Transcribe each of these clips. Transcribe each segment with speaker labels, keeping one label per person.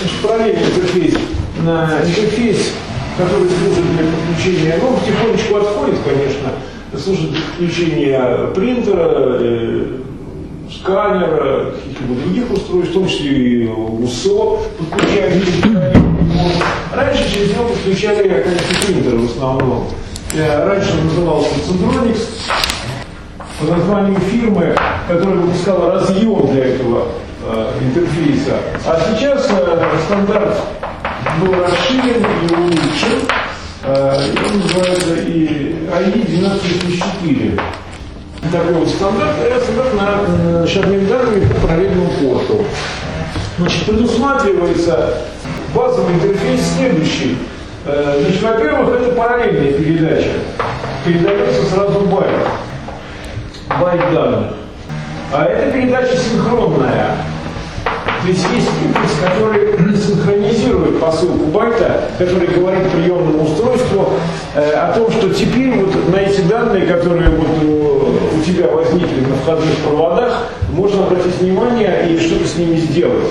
Speaker 1: параллельный интерфейс, который служит для подключения, ну, потихонечку отходит, конечно, служит для подключения принтера, сканера, каких-либо других устройств, в том числе и УСО подключали. Раньше через него подключали, конечно, принтеры в основном. Раньше он назывался Centronics, по названию фирмы, которая выпускала разъем для этого интерфейса. А сейчас стандарт был расширен и улучшен. Он называется и AI-12004. Такой вот стандарт, на обмен данными по параллельному порту. Значит, предусматривается базовый интерфейс следующий. Значит, во-первых, это параллельная передача. Передается сразу байт данных. А эта передача синхронная. То есть есть импульс, который синхронизирует посылку байта, который говорит приемному устройству о том, что теперь вот на эти данные, которые вот у тебя возникли на входных проводах, можно обратить внимание и что-то с ними сделать.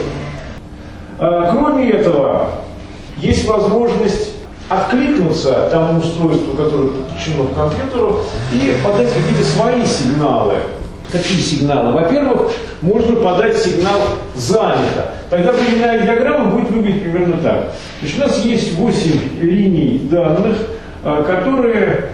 Speaker 1: Кроме этого, есть возможность откликнуться тому устройству, которое подключено к компьютеру, и подать какие-то свои сигналы. Какие сигналы? Во-первых, можно подать сигнал «занято». Тогда временная диаграмма будет выглядеть примерно так. Значит, у нас есть 8 линий данных, на которых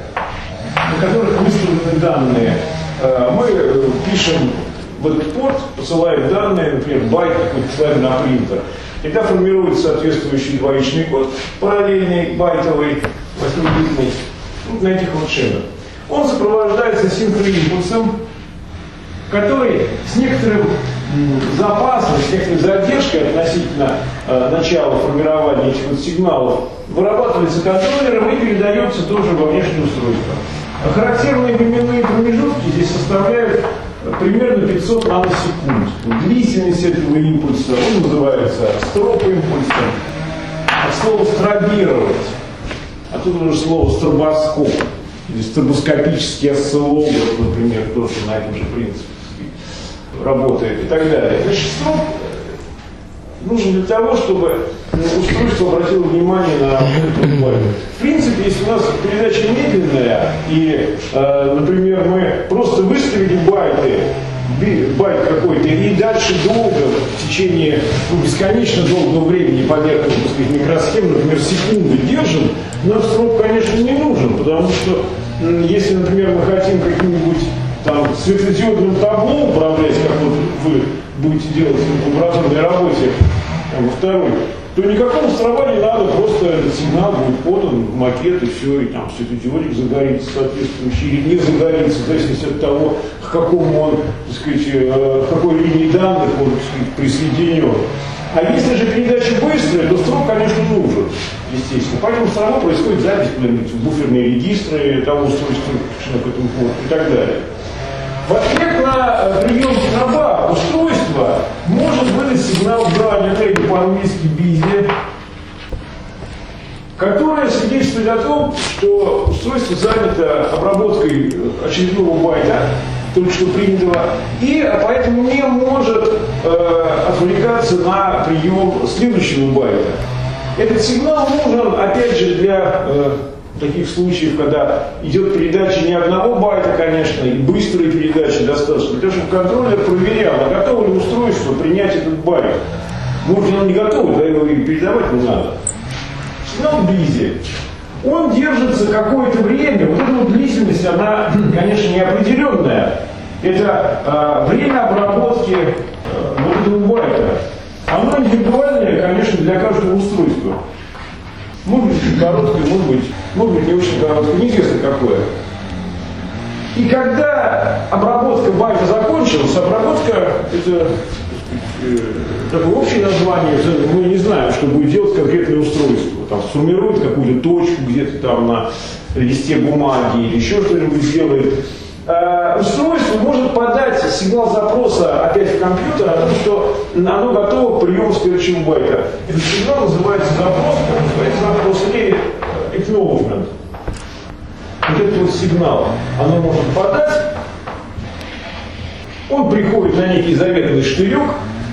Speaker 1: выставлены данные. Мы пишем в этот порт, посылаем данные, например, байт, мы посылаем на принтер. Тогда формируется соответствующий двоичный код, параллельный, байтовый, 8-битный, вот на этих вот шинах. Он сопровождается синхроимпульсом, который с некоторым запасом, с некоторой задержкой относительно начала формирования этих вот сигналов вырабатывается контроллером и передается тоже во внешнее устройство. Характерные временные промежутки здесь составляют примерно 500 наносекунд. Длительность этого импульса, он называется строп-импульсом. От слова «стробировать», оттуда уже слово «стробоскоп», или стробоскопический осциллограф, например, тоже на этом же принципе работает и так далее. Значит, строп нужен для того, чтобы устройство обратило внимание на эту байт. В принципе, если у нас передача медленная, и, например, мы просто выставили байт какой-то, и дальше долго, в течение бесконечно долгого времени поверх, так сказать, микросхем, например, секунды держим, нам строп, конечно, не нужен, потому что если, например, мы хотим каким-нибудь там светодиодным табло управлять, как вот вы будете делать в лабораторной работе, во второй, то никакого строба не надо, просто этот сигнал будет подан в макет, и все, и там светодиодик загорится соответствующий или не загорится, в зависимости от того, к какому он, так сказать, к какой линии данных он, так сказать, присоединен. А если же передача быстрая, то строп, конечно, нужен, естественно. Поэтому все равно происходит запись куда-нибудь в буферные регистры того устройства, к этому порту и так далее. В ответ на прием строба устройство может выдать сигнал «занято», или по-английски «busy», которое свидетельствует о том, что устройство занято обработкой очередного байта, только что принятого, и поэтому не может отвлекаться на прием следующего байта. Этот сигнал нужен, опять же, для таких случаев, когда идет передача не одного байта, конечно, и быстрой передачи достаточно, для того, чтобы контроллер проверял, а готово ли устройство принять этот байт. Может, оно не готово, да его и передавать не надо. Сигнал busy. Он держится какое-то время, вот эта вот длительность, она, конечно, неопределенная. Это время обработки вот этого байта. Оно индивидуальное, конечно, для каждого устройства. Может быть короткое, может быть не очень короткое, неизвестно какое. И когда обработка байта закончилась, обработка это такое общее название, мы не знаем, что будет делать конкретное устройство. Там сформирует какую-то точку где-то там на листе бумаги или еще что-нибудь сделает. Устройство может подать сигнал запроса опять в компьютер о том, что оно готово к приему следующего байта. Этот сигнал называется запрос или acknowledgement. Вот этот вот сигнал оно может подать. Он приходит на некий заветный штырек,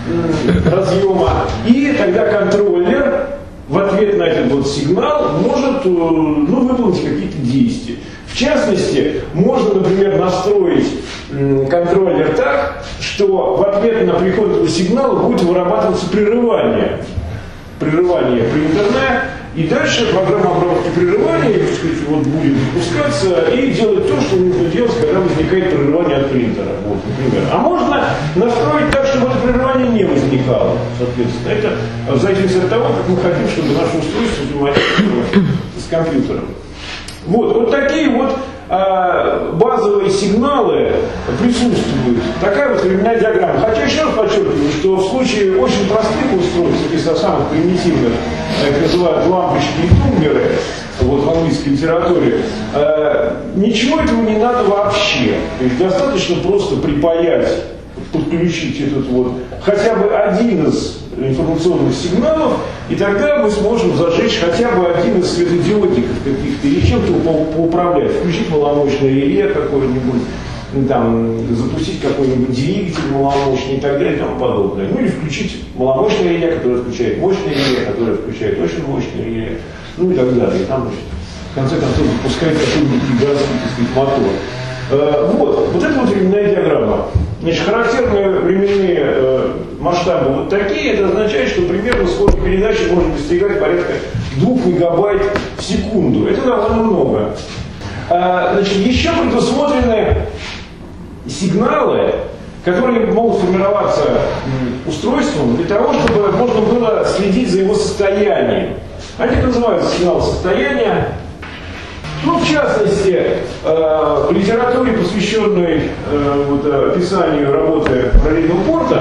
Speaker 1: разъема, и тогда контроллер в ответ на этот вот сигнал может выполнить какие-то действия. В частности, можно, например, настроить контроллер так, что в ответ на приход этого сигнала будет вырабатываться прерывание принтерная, и дальше программа обработки прерывания, так сказать, вот будет запускаться и делать то, что нужно делать, когда возникает прерывание от принтера. Вот, например. А можно настроить так, чтобы это прерывание не возникало. Соответственно, это в зависимости от того, как мы хотим, чтобы наше устройство взаимодействовало с компьютером. Вот такие вот базовые сигналы присутствуют. Такая вот временная диаграмма. Хотя еще раз подчеркиваю, что в случае очень простых устройств, из самых примитивных, как называют лампочки и тумблеры, вот в английской литературе, ничего этого не надо вообще. То есть достаточно просто припаять, подключить этот вот хотя бы один из информационных сигналов, и тогда мы сможем зажечь хотя бы один из светодиодиков каких-то или чем-то поуправлять, включить маломощное реле какое-нибудь, там, запустить какой-нибудь двигатель маломощный и так далее и тому подобное. Ну или включить маломощное реле, которое включает мощное реле, которое включает очень мощное реле, ну и так далее. И там, в конце концов, запускает какой-нибудь гигантский, так сказать, мотор. Вот это вот временная диаграмма. Значит, характерные временные масштабы вот такие, это означает, что примерно скорость передачи может достигать порядка 2 мегабайт в секунду. Это довольно много. Значит, еще предусмотрены сигналы, которые могут формироваться устройством для того, чтобы можно было следить за его состоянием. Они называются сигналы состояния. Ну, в частности, в литературе, посвященной описанию работы параллельного порта,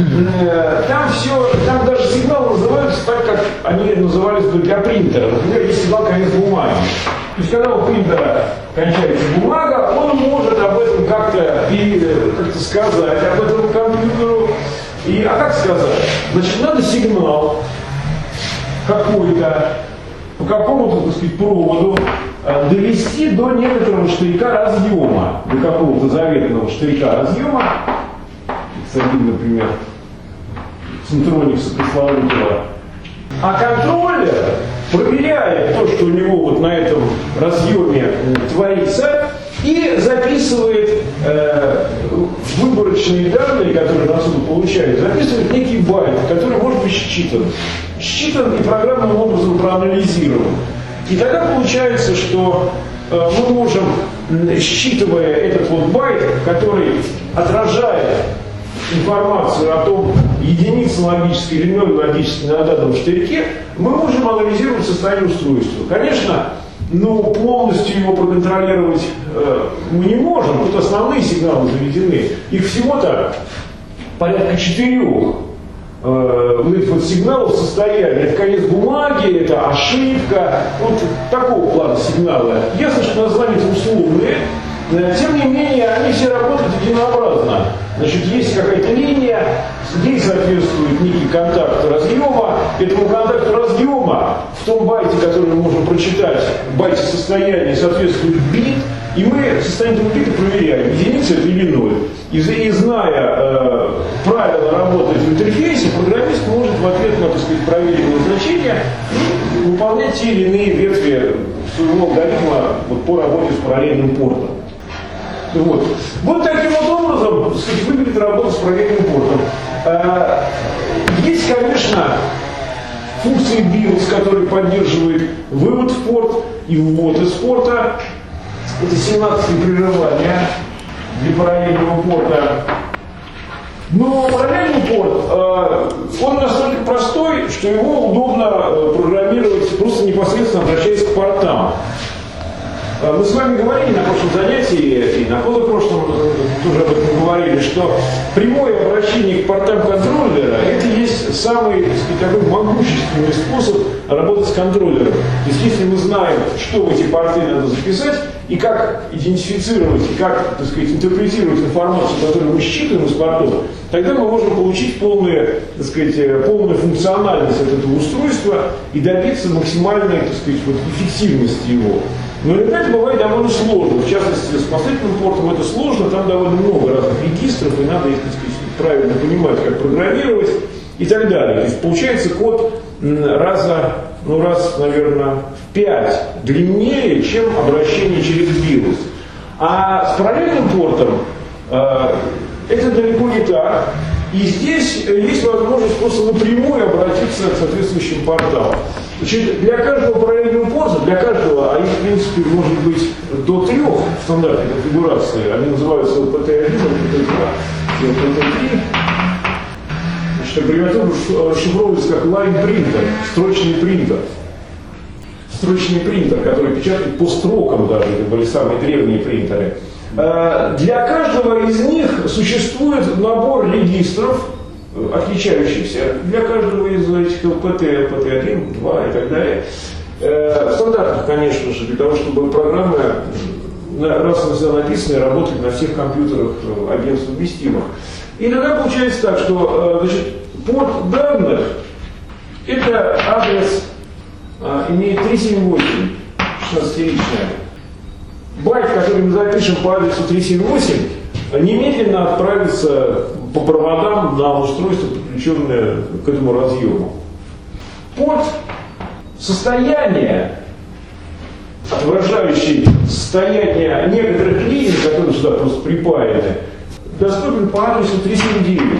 Speaker 1: там даже сигналы называются так, как они назывались бы для принтера. Например, есть сигнал конец бумаги. То есть, когда у принтера кончается бумага, он может об этом как-то сказать, об этом компьютеру. А как сказать? Значит, надо сигнал какой-то, по какому-то, так сказать, проводу довести до некоторого штырька разъема, до какого-то заветного штырька разъема, например, Центроникса пресловутого. А контроллер проверяет то, что у него вот на этом разъеме творится, и записывает выборочные данные, которые отсюда получают, записывает некий байт, который может быть считан и программным образом проанализирован. И тогда получается, что мы можем, считывая этот вот байт, который отражает информацию о том, единица логической или ноль логической на данном штырьке, мы можем анализировать состояние устройства. Конечно, полностью его проконтролировать мы не можем. Тут основные сигналы заведены. Их всего-то порядка 4. Этих вот сигналов состояния. Это конец бумаги, это ошибка. Вот такого плана сигнала. Ясно, что названия условные. Тем не менее, они все работают единообразно. Значит, есть какая-то линия, ей соответствует некий контакт разъема. Этому контакту разъема в том байте, который мы можем прочитать, в байте состояния, соответствует бит, и мы состояние этого бита проверяем, единица это или ноль. И зная правила работы в интерфейсе, программист может в ответ на, так сказать, проверенные значения выполнять те или иные ветви своего алгоритма по работе с параллельным портом. Вот таким вот образом, так сказать, выглядит работа с параллельным портом. Есть, конечно, функции BIOS, которые поддерживают вывод в порт и ввод из порта. Это 17-е прерывание для параллельного порта. Но параллельный порт, он настолько простой, что его удобно программировать, просто непосредственно обращаясь к портам. Мы с вами говорили на прошлом занятии, и на позапрошлом тоже об этом говорили, что прямое обращение к портам контроллера – это есть самый, так сказать, такой могущественный способ работать с контроллером. То есть если мы знаем, что в эти порты надо записать, и как идентифицировать, и как, так сказать, интерпретировать информацию, которую мы считываем из портов, тогда мы можем получить полную функциональность от этого устройства и добиться максимальной, так сказать, эффективности его. Но иногда это бывает довольно сложно. В частности, с последним портом это сложно, там довольно много разных регистров, и надо их, так сказать, правильно понимать, как программировать и так далее. То есть получается код раз, наверное, в 5 длиннее, чем обращение через BIOS. А с параллельным портом это далеко не так. И здесь есть возможность просто напрямую обратиться к соответствующим порталам. Значит, для каждого параллельного порта, для каждого, а их в принципе может быть до 3 в стандартной конфигурации, они называются LPT1, LPT2 и LPT3. Значит, аббревиатура расшифровывается как line printer, строчный принтер. Строчный принтер, который печатает по строкам даже, это были самые древние принтеры. Для каждого из них существует набор регистров, отличающихся для каждого из этих ЛПТ, ЛПТ1, 2 и так далее. Стандартных, конечно же, для того, чтобы программы раз и навсегда написанные работали на всех компьютерах агентств вместимых. И тогда получается так, что значит, порт данных – это адрес, имеет 378, 16-ричная. Байт, который мы запишем по адресу 378, немедленно отправится по проводам на устройство, подключенное к этому разъему. Порт состояния, отображающий состояние некоторых линий, которые сюда просто припаяны, доступен по адресу 379.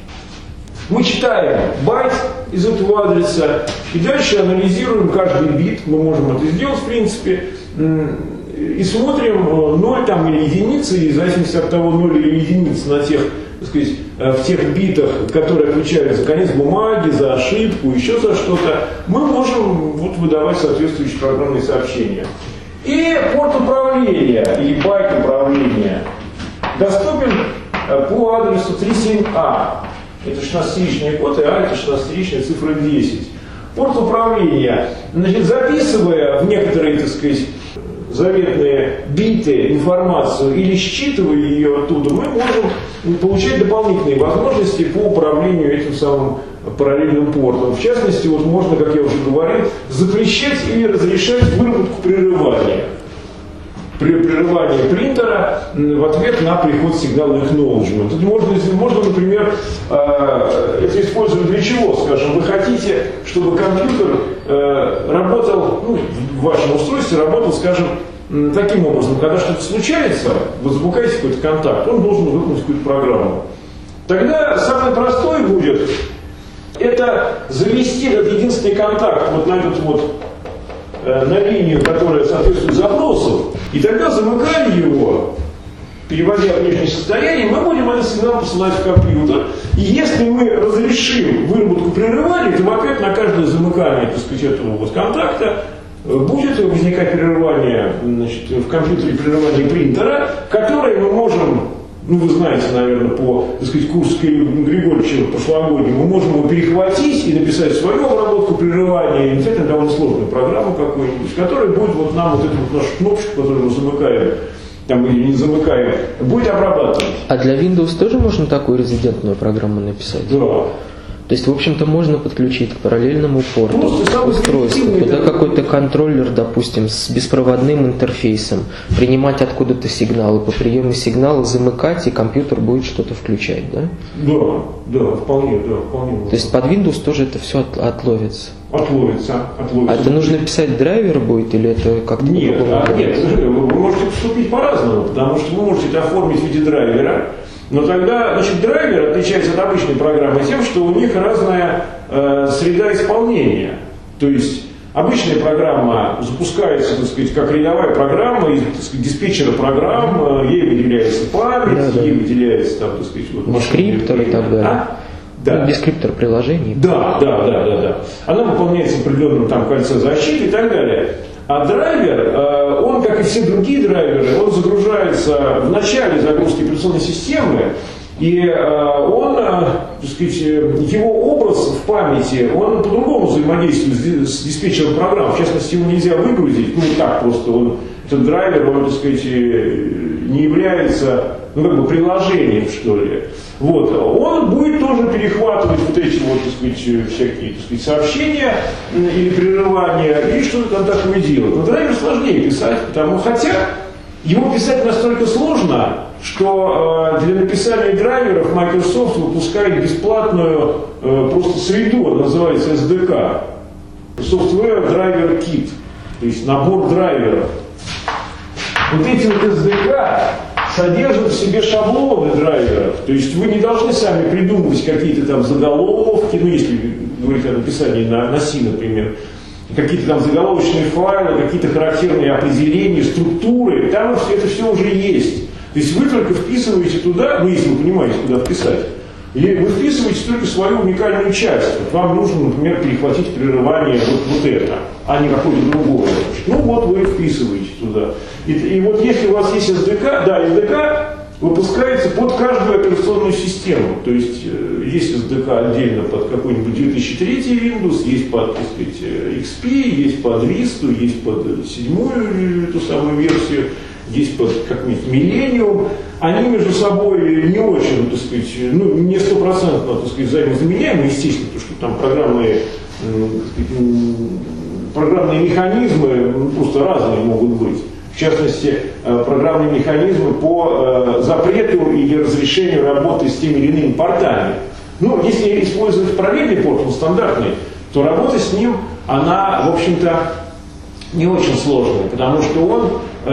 Speaker 1: Мы читаем байт из этого адреса и дальше анализируем каждый бит, мы можем это сделать в принципе, и смотрим 0 там, или единицы, и в зависимости от того 0 или единицы на тех, так сказать, в тех битах, которые отвечают за конец бумаги, за ошибку, еще за что-то, мы можем вот, выдавать соответствующие программные сообщения. И порт управления, или байт управления, доступен по адресу 37А. Это 16-ричный код, и А это 16-ричная цифра 10. Порт управления, значит, записывая в некоторые, так сказать, заветные биты информацию или считывая ее оттуда, мы можем получать дополнительные возможности по управлению этим самым параллельным портом. В частности, вот можно, как я уже говорил, запрещать или разрешать выработку прерывания. Прерывание принтера в ответ на приход сигнала acknowledgement. Можно, например, это использовать для чего? Скажем, вы хотите, чтобы компьютер работал, в вашем устройстве работал, скажем, таким образом, когда что-то случается, вы запускаете какой-то контакт, он должен выполнить какую-то программу. Тогда самое простое будет это завести этот единственный контакт вот на этот вот на линию, которая соответствует запросу, и тогда, замыкая его, переводя внешнее состояние, мы будем этот сигнал посылать в компьютер. И если мы разрешим выработку прерывания, то в ответ на каждое замыкание, так сказать, этого вот контакта будет возникать прерывание, значит, в компьютере прерывание принтера, которое мы можем, вы знаете, наверное, по, так сказать, курсу Григорьевича прошлогоднему, мы можем его перехватить и написать свою обработку прерывания, и это довольно сложную программу какую-нибудь, которая будет вот нам вот эту вот нашу кнопочку, которую мы замыкаем, там, или не замыкаем, будет обрабатывать.
Speaker 2: А для Windows тоже можно такую резидентную программу написать?
Speaker 1: Да.
Speaker 2: То есть, в общем-то, можно подключить к параллельному порту устройство, туда какой-то контроллер, допустим, с беспроводным интерфейсом, принимать откуда-то сигналы, по приему сигнала замыкать, и компьютер будет что-то включать, да?
Speaker 1: Да, вполне.
Speaker 2: То есть под Windows тоже это все отловится?
Speaker 1: Отловится.
Speaker 2: А это нужно писать драйвер будет, или это как-то
Speaker 1: нет, вы можете поступить по-разному, потому что вы можете это оформить в виде драйвера. Но тогда, значит, драйвер отличается от обычной программы тем, что у них разная среда исполнения. То есть обычная программа запускается, так сказать, как рядовая программа, из, так сказать, диспетчера программ, ей выделяется память, ей выделяется, там, так сказать, вот,
Speaker 2: дескриптор и так далее.
Speaker 1: Да.
Speaker 2: Дескриптор приложений.
Speaker 1: Да. Она выполняется в определенном там кольце защиты и так далее. А драйвер, он, как и все другие драйверы, он загружается в начале загрузки операционной системы, и он, так сказать, его образ в памяти, он по-другому взаимодействует с диспетчером программ. В частности, его нельзя выгрузить, так просто. Этот драйвер, он, так сказать, не является, приложением, что ли. Вот. Он будет тоже перехватывать вот эти вот, так сказать, всякие, так сказать, сообщения или прерывания, и что-то там такое делать. Но драйвер сложнее писать, хотя Его писать настолько сложно, что для написания драйверов Microsoft выпускает бесплатную просто среду, называется SDK. Software Driver Kit, то есть набор драйверов. Вот эти вот SDK содержат в себе шаблоны драйверов. То есть вы не должны сами придумывать какие-то там заголовки, ну если говорить о написании на C, например, какие-то там заголовочные файлы, какие-то характерные определения, структуры, там это все уже есть. То есть вы только вписываете туда, ну если вы понимаете, куда вписать, и вы вписываете только свою уникальную часть. Вот вам нужно, например, перехватить прерывание вот это, а не какое-то другое. Ну вот вы вписываете туда. И вот если у вас есть SDK, да, SDK выпускается под каждую операционную систему. То есть есть SDK отдельно под какой-нибудь 2003 Windows, есть под, так сказать, XP, есть под Vista, есть под 7-ю эту самую версию, есть под как-нибудь Millennium. Они между собой не очень, так сказать, ну, не стопроцентно, так сказать, взаимозаменяемы, естественно, потому что там программные механизмы просто разные могут быть. В частности, программные механизмы по запрету или разрешению работы с теми или иными портами. Ну, если использовать параллельный порт, он стандартный, то работа с ним, она, в общем-то, не очень сложная, потому что он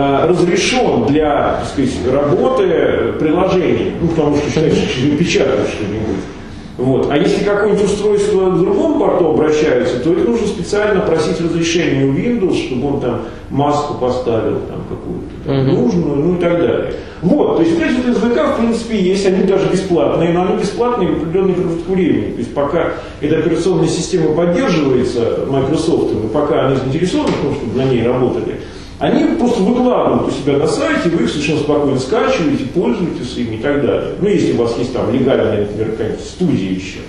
Speaker 1: разрешен для, так сказать, работы приложений, ну, потому что считается, что печатают что-нибудь. Вот. А если какое-нибудь устройство к другому порту обращается, то это нужно специально просить разрешения у Windows, чтобы он там маску поставил там какую-то нужную, ну и так далее. Вот, то есть эти вот SDK в принципе есть, они даже бесплатные, но они бесплатные в определенный промежуток времени. То есть пока эта операционная система поддерживается Microsoft, и пока они заинтересованы в том, чтобы на ней работали, они просто выкладывают у себя на сайте, вы их совершенно спокойно скачиваете, пользуетесь ими и так далее. Ну, если у вас есть там легальная, например, какая-нибудь студия еще.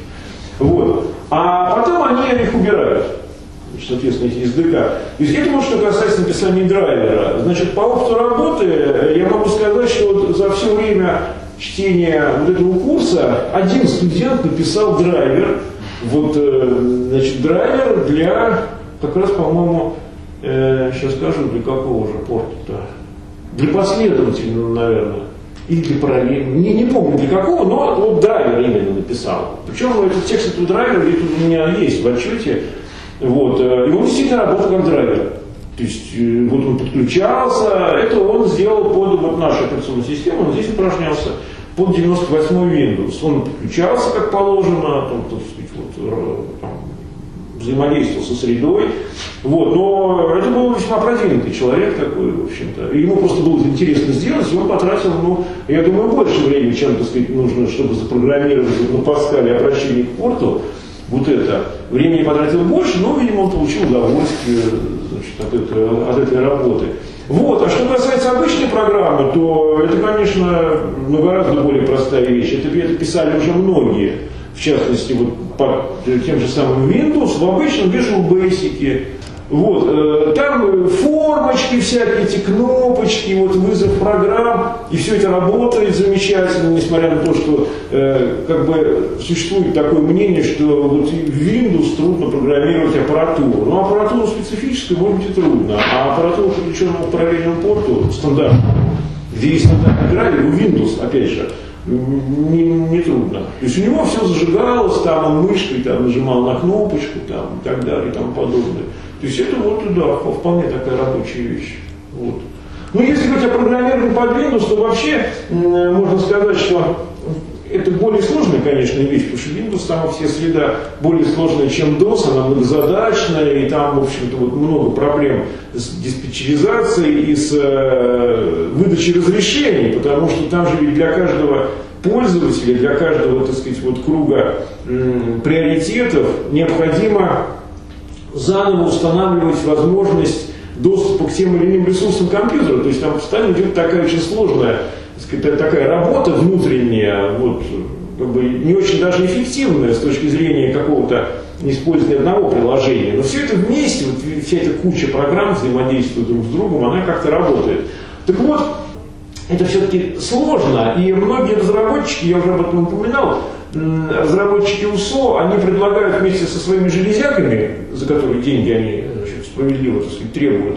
Speaker 1: Вот. А потом они их убирают. Соответственно, эти SDK. То есть это вот что касается написания драйвера. Значит, по опыту работы я могу сказать, что вот за все время чтения вот этого курса один студент написал драйвер. Вот, значит, драйвер для, как раз, по-моему, сейчас скажу, для какого же порта-то? Для последовательного, наверное. Или для параллельного. Не помню для какого, но вот драйвер именно написал. Причем этот текст этого драйвера у меня есть в отчете. Вот. И он действительно работал как драйвер. То есть вот он подключался, это он сделал под вот нашу операционную систему, он здесь упражнялся под 98 Windows. Он подключался как положено, там, так сказать, вот, там, взаимодействовал со средой. Вот. Но это был весьма продвинутый человек такой, в общем-то. И ему просто было интересно сделать, и он потратил, ну, я думаю, больше времени, чем, так сказать, нужно, чтобы запрограммировать на Паскале обращение к порту. Вот это. Времени потратил больше, но, видимо, он получил удовольствие, значит, от этой работы. Вот. А что касается обычной программы, то это, конечно, ну, гораздо более простая вещь. Это писали уже многие. В частности, вот по тем же самым Windows, в обычном Visual Basic. Вот, там формочки всякие, эти кнопочки, вот вызов программ, и все это работает замечательно, несмотря на то, что как бы существует такое мнение, что вот в Windows трудно программировать аппаратуру. Но аппаратуру специфическую, может быть, и трудно, а аппаратуру, подключенную к параллельному порту, стандартную, где есть стандартный драйвер, у Windows, опять же, не трудно. То есть у него все зажигалось, там он мышкой там, нажимал на кнопочку там, и так далее и тому подобное. То есть это вот, да, вполне такая рабочая вещь. Вот. Ну, если говорить о программировании под Windows, то вообще можно сказать, что это более сложная, конечно, вещь, потому что Windows, там все среда более сложная, чем DOS, она многозадачная, и там, в общем-то, вот много проблем с диспетчеризацией и с выдачей разрешений, потому что там же ведь для каждого пользователя, для каждого, так сказать, вот круга приоритетов необходимо заново устанавливать возможность доступа к тем или иным ресурсам компьютера. То есть там постоянно идет такая очень сложная, так сказать, такая работа внутренняя, вот, как бы не очень даже эффективная с точки зрения какого-то использования одного приложения. Но все это вместе, вот, вся эта куча программ взаимодействует друг с другом, она как-то работает. Так вот, это все-таки сложно, и многие разработчики, я уже об этом упоминал, разработчики УСО, они предлагают вместе со своими железяками, за которые деньги они, значит, справедливо, так сказать, требуют,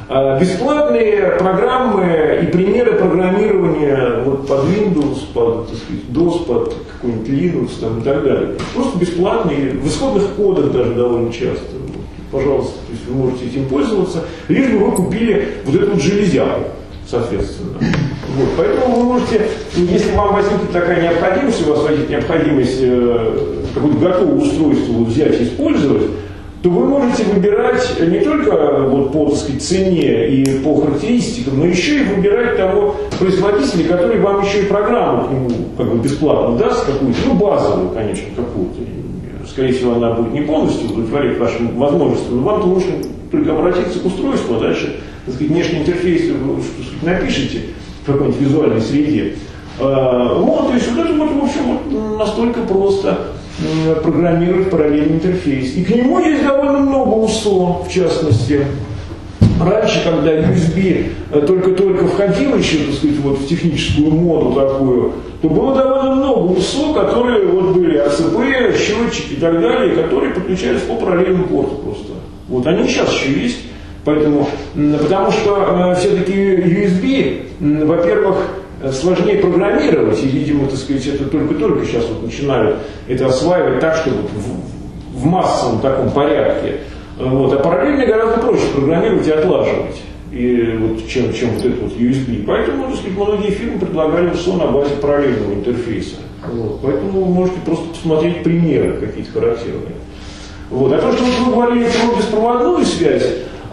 Speaker 1: Бесплатные программы и примеры программирования вот, под Windows, под так сказать, DOS, под какой-нибудь Linux там, и так далее. Просто бесплатные, в исходных кодах даже довольно часто. Вот, пожалуйста, то есть вы можете этим пользоваться, лишь бы вы купили вот эту вот железяку, соответственно. Вот, поэтому вы можете, если вам возникнет такая необходимость, у вас возникнет необходимость какое-то готовое устройство вот, взять и использовать, то вы можете выбирать не только вот, по так сказать, цене и по характеристикам, но еще и выбирать того производителя, который вам еще и программу к нему как бы бесплатно даст какую-то, ну базовую, конечно, какую-то. Скорее всего, она будет не полностью удовлетворять вашим возможностям, но вам-то нужно только обратиться к устройству, а дальше, так сказать, внешний интерфейс вы, так сказать, напишите в какой-нибудь визуальной среде. Вот, то есть вот это вот, в общем, вот, настолько просто программировать параллельный интерфейс. И к нему есть довольно много УСО, в частности. Раньше, когда USB только-только входил еще, так сказать, вот в техническую моду такую, то было довольно много УСО, которые вот были АЦП, счетчики и так далее, которые подключались по параллельному порту просто. Вот они сейчас еще есть. Поэтому, потому что все-таки USB, во-первых, сложнее программировать, и, видимо, так сказать, это только-только сейчас вот начинают это осваивать так, что вот в массовом таком порядке. Вот. А параллельно гораздо проще программировать и отлаживать, и, вот, чем вот этот вот USB. Поэтому, так сказать, многие фирмы предлагали УСО на базе параллельного интерфейса. Вот. Поэтому вы можете просто посмотреть примеры какие-то характерные. Вот. А то, что вы говорили про беспроводную связь,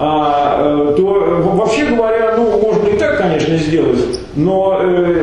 Speaker 1: то вообще говоря, ну, можно и так, конечно, сделать, но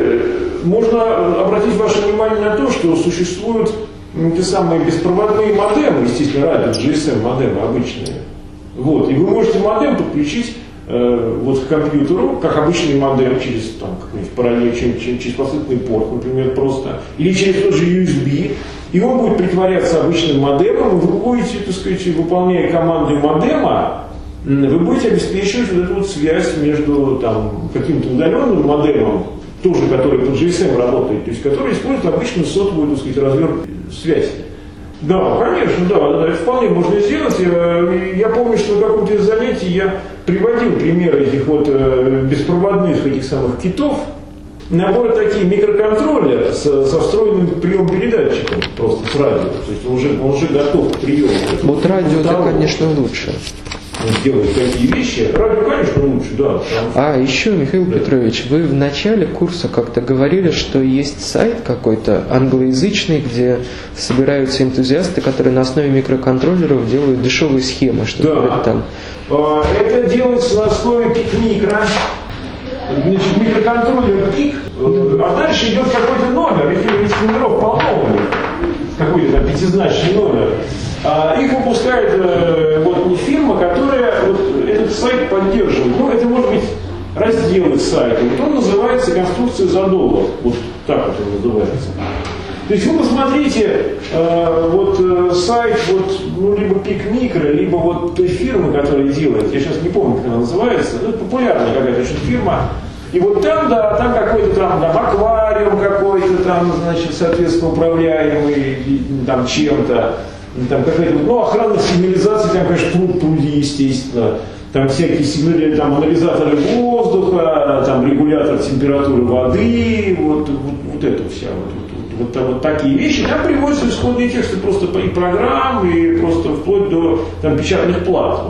Speaker 1: можно обратить ваше внимание на то, что существуют те самые беспроводные модемы, естественно, радио, GSM модемы обычные. Вот, и вы можете модем подключить вот к компьютеру, как обычный модем через там, какой-нибудь параллель, через последний порт, например, просто, или через тот же USB, и он будет притворяться обычным модемом, и вы будете, так сказать, выполняя команды модема, вы будете обеспечивать вот эту вот связь между там, каким-то удаленным модемом, тоже который под GSM работает, то есть который использует обычную сотовую, так сказать, развернутую связь. Да, конечно, да, это вполне можно сделать. Я помню, что на каком-то из занятий я приводил примеры этих вот беспроводных этих самых китов. Набор такие микроконтроллеры со встроенным прием-передатчиком, просто с радио. То есть он уже готов к приему.
Speaker 2: Вот радио, это, конечно, лучше.
Speaker 1: Делают такие вещи. Радио, конечно, лучше, да.
Speaker 2: А еще, Михаил Петрович, вы в начале курса как-то говорили, что есть сайт какой-то англоязычный, где собираются энтузиасты, которые на основе микроконтроллеров делают дешевые схемы, что-то там.
Speaker 1: Это делается на основе пик-микро. Значит, микроконтроллер пик, а дальше идет какой-то номер, этих номеров полно, какой-то там пятизначный номер. Их выпускает вот фирма, которая вот этот сайт поддерживает. Ну, это может быть разделы сайта. Вот он называется «Конструкция за $1». Вот так вот он называется. То есть вы посмотрите вот сайт вот, ну, либо PicMicro, либо вот той фирмы, которая делает, я сейчас не помню, как она называется, ну, это популярная какая-то очень фирма. И вот там, да, там какой-то там аквариум какой-то там, значит, соответственно, управляемый там чем-то. Там какая-то, ну, охранная сигнализация, там, конечно, пруди, естественно. Там всякие сигнали, там, анализаторы воздуха, там, регулятор температуры воды, вот это вся, вот такие вещи. Там приводятся исходные тексты просто и программ, и просто вплоть до там, печатных плат.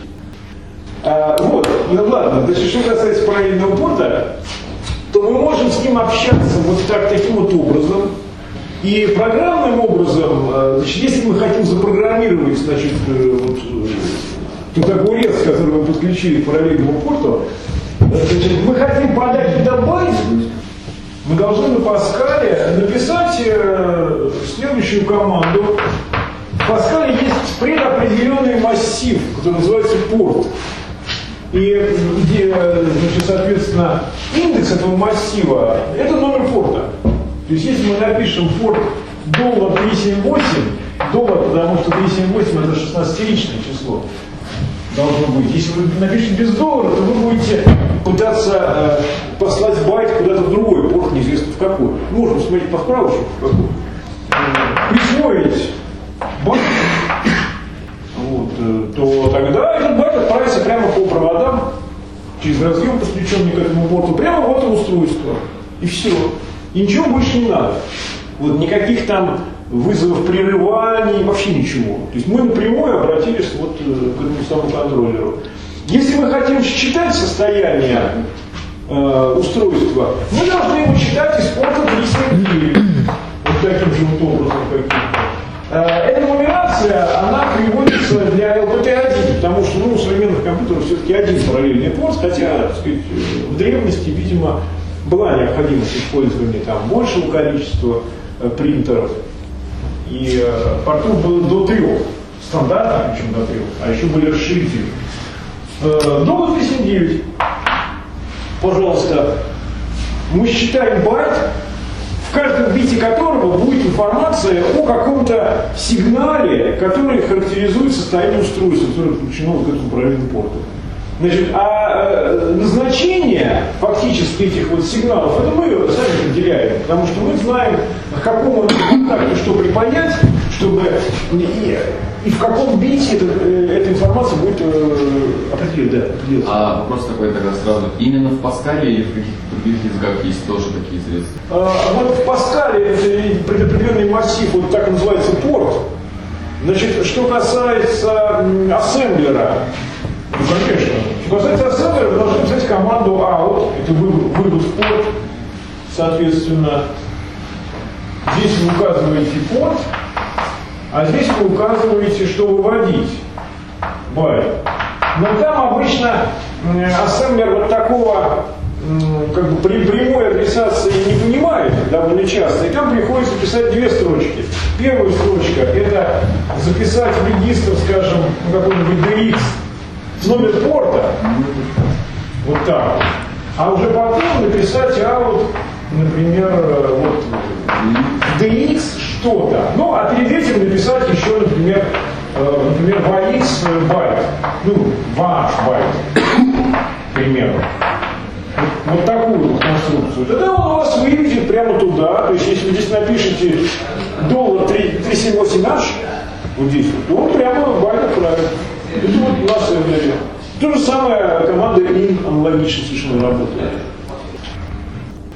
Speaker 1: Вот, ну ладно, значит, что касается параллельного порта, то мы можем с ним общаться вот таким вот образом. И программным образом, значит, если мы хотим запрограммировать, значит, вот, ту такую рез, которую мы подключили к параллельному порту, значит, мы хотим подать туда байт, мы должны на Паскале написать следующую команду. В Паскале есть предопределенный массив, который называется порт. И где, значит, соответственно, индекс этого массива – это номер порта. То есть если мы напишем порт $378, потому что 378 это 16-ричное число должно быть. Если вы напишете без $, то вы будете пытаться послать байт куда-то в другой порт, неизвестно в какой. Можно смотреть по справочнику, в какой. Присвоить байт, вот, то тогда этот байт отправится прямо по проводам разъем, подключенный к этому порту, прямо в это устройство. И все. И ничего больше не надо. Вот никаких там вызовов прерываний, вообще ничего. То есть мы напрямую обратились вот к этому самому контроллеру. Если мы хотим считать состояние устройства, мы должны его считать из порта 309. Вот таким же вот образом каким-то. Эта нумерация, она приводится для LPT1, потому что у современных компьютеров все-таки один параллельный порт, хотя, так сказать, в древности, видимо, была необходимость использования там большего количества принтеров. И портов было до 3, стандартных, причем до 3, а еще были расширители. До 309, пожалуйста, мы считаем байт, в каждом бите которого будет информация о каком-то сигнале, который характеризует состояние устройства, которое подключено к этому параллельному порту. Значит, а назначение фактически этих вот сигналов, это мы сами определяем, потому что мы знаем, к какому контакту что припаять, чтобы и в каком бите эта информация будет определена. Да,
Speaker 3: а вопрос такой тогда сразу. Именно в Паскале или в каких-то других языках есть тоже такие средства?
Speaker 1: Вот в Паскале это предопределенный массив, вот так называется порт. Значит, что касается ассемблера, ну, конечно. Что касается ассемблера, вы должны взять команду out, это вывод в порт, соответственно, здесь вы указываете порт, а здесь вы указываете, что выводить. Байт. Но там обычно ассемблер вот такого как бы прямой адресации не понимает довольно часто, и там приходится писать 2 строчки. Первая строчка — это записать в регистр, скажем, какой-нибудь DX, номер порта, вот так. А уже потом написать out, например, вот DX что-то. Ну, а перед этим написать еще, например, VX байт. Ну, ваш байт, к примеру. Вот такую вот конструкцию. Тогда он у вас выведет прямо туда. То есть, если вы здесь напишете $378H, вот здесь, то он прямо байт отправит. Это вот у нас то же самое команда in аналогично совершенно работает.